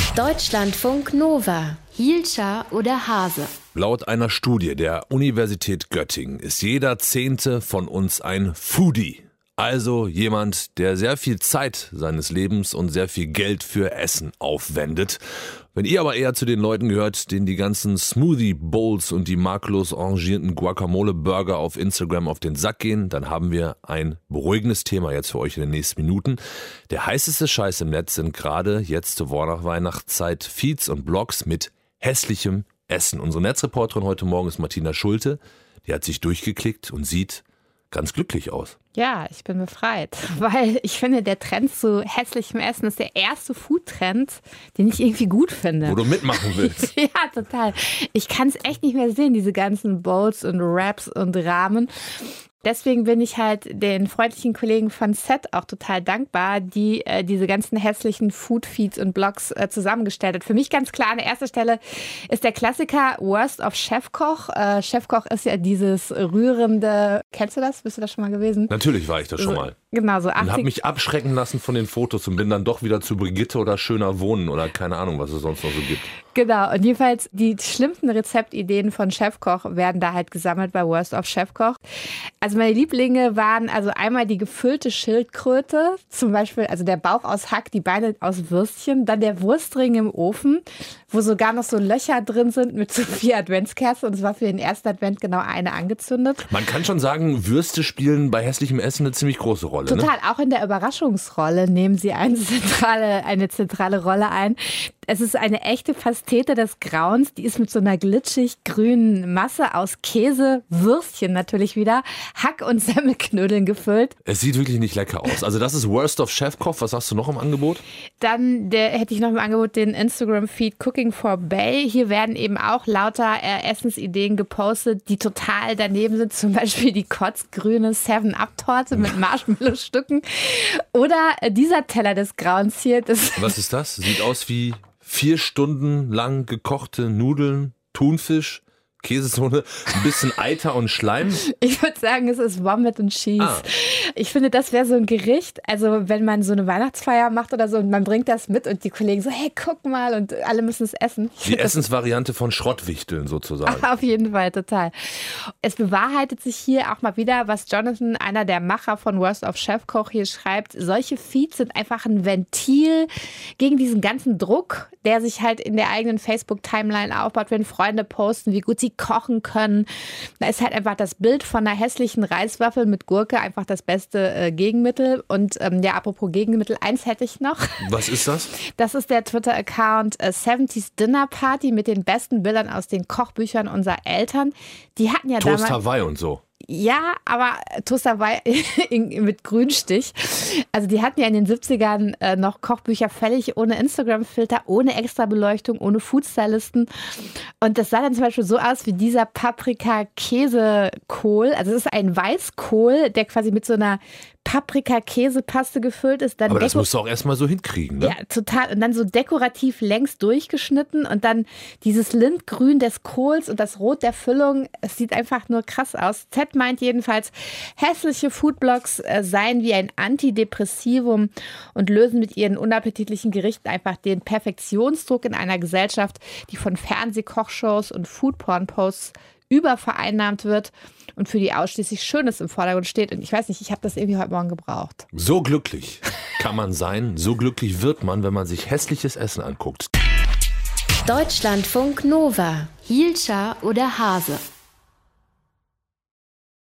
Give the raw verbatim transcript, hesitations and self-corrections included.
Deutschlandfunk Nova. Hielscher oder Hase? Laut einer Studie der Universität Göttingen ist jeder Zehnte von uns ein Foodie. Also jemand, der sehr viel Zeit seines Lebens und sehr viel Geld für Essen aufwendet. Wenn ihr aber eher zu den Leuten gehört, denen die ganzen Smoothie-Bowls und die makellos arrangierten Guacamole-Burger auf Instagram auf den Sack gehen, dann haben wir ein beruhigendes Thema jetzt für euch in den nächsten Minuten. Der heißeste Scheiß im Netz sind gerade jetzt zur Weihnachtszeit Feeds und Blogs mit hässlichem Essen. Unsere Netzreporterin heute Morgen ist Martina Schulte. Die hat sich durchgeklickt und sieht ganz glücklich aus. Ja, ich bin befreit, weil ich finde, der Trend zu hässlichem Essen ist der erste Food-Trend, den ich irgendwie gut finde. Wo du mitmachen willst. Ja, total. Ich kann es echt nicht mehr sehen, diese ganzen Bowls und Wraps und Ramen. Deswegen bin ich halt den freundlichen Kollegen von Set auch total dankbar, die äh, diese ganzen hässlichen Food-Feeds und Blogs äh, zusammengestellt hat. Für mich ganz klar an der ersten Stelle ist der Klassiker Worst of Chefkoch. Äh, Chefkoch ist ja dieses rührende, kennst du das? Bist du da schon mal gewesen? Natürlich war ich da schon mal. Genau, so achtzig. Und habe mich abschrecken lassen von den Fotos und bin dann doch wieder zu Brigitte oder Schöner Wohnen oder keine Ahnung, was es sonst noch so gibt. Genau, und jedenfalls die schlimmsten Rezeptideen von Chefkoch werden da halt gesammelt bei Worst of Chefkoch. Also meine Lieblinge waren also einmal die gefüllte Schildkröte, zum Beispiel also der Bauch aus Hack, die Beine aus Würstchen, dann der Wurstring im Ofen, wo sogar noch so Löcher drin sind mit so vier Adventskerzen und es war für den ersten Advent genau eine angezündet. Man kann schon sagen, Würste spielen bei hässlichem Essen eine ziemlich große Rolle. Total, ne? Auch in der Überraschungsrolle nehmen sie eine zentrale, eine zentrale Rolle ein. Es ist eine echte Pastete des Grauens, die ist mit so einer glitschig grünen Masse aus Käse, Würstchen natürlich wieder, Hack und Semmelknödeln gefüllt. Es sieht wirklich nicht lecker aus. Also das ist Worst of Chefkoch. Was hast du noch im Angebot? Dann der, hätte ich noch im Angebot den Instagram-Feed Cooking for Bay. Hier werden eben auch lauter äh, Essensideen gepostet, die total daneben sind. Zum Beispiel die kotzgrüne Seven-Up-Torte mit Marshmallow-Stücken. Oder äh, dieser Teller des Grauens hier. Das Was ist das? Sieht aus wie vier Stunden lang gekochte Nudeln, Thunfisch, Käsesohle, ein bisschen Eiter und Schleim. Ich würde sagen, es ist Vomit und Cheese. Ah. Ich finde, das wäre so ein Gericht, also wenn man so eine Weihnachtsfeier macht oder so und man bringt das mit und die Kollegen so, hey, guck mal und alle müssen es essen. Die Essensvariante von Schrottwichteln sozusagen. Auf jeden Fall, total. Es bewahrheitet sich hier auch mal wieder, was Jonathan, einer der Macher von Worst of Chefkoch, hier schreibt. Solche Feeds sind einfach ein Ventil gegen diesen ganzen Druck, der sich halt in der eigenen Facebook-Timeline aufbaut, wenn Freunde posten, wie gut sie kochen können. Da ist halt einfach das Bild von einer hässlichen Reiswaffel mit Gurke einfach das beste äh, Gegenmittel. Und ähm, ja, apropos Gegenmittel, eins hätte ich noch. Was ist das? Das ist der Twitter-Account äh, siebziger Dinner Party mit den besten Bildern aus den Kochbüchern unserer Eltern. Die hatten ja Toast damals... Hawaii und so. Ja, aber Toast Hawaii mit Grünstich. Also die hatten ja in den siebzigern äh, noch Kochbücher völlig ohne Instagram-Filter, ohne extra Beleuchtung, ohne Foodstylisten. Und das sah dann zum Beispiel so aus wie dieser Paprika-Käsekohl. Also es ist ein Weißkohl, der quasi mit so einer Paprika-Käsepaste gefüllt ist. Dann Aber das deko- musst du auch erstmal so hinkriegen, ne? Ja, total. Und dann so dekorativ längs durchgeschnitten und dann dieses Lindgrün des Kohls und das Rot der Füllung. Es sieht einfach nur krass aus. Z meint jedenfalls, hässliche Foodblogs äh, seien wie ein Antidepressivum und lösen mit ihren unappetitlichen Gerichten einfach den Perfektionsdruck in einer Gesellschaft, die von Fernsehkochshows und Foodporn-Posts übervereinnahmt wird und für die ausschließlich Schönes im Vordergrund steht. Und ich weiß nicht, ich habe das irgendwie heute Morgen gebraucht. So glücklich kann man sein, so glücklich wird man, wenn man sich hässliches Essen anguckt. Deutschlandfunk Nova. Hielscher oder Hase?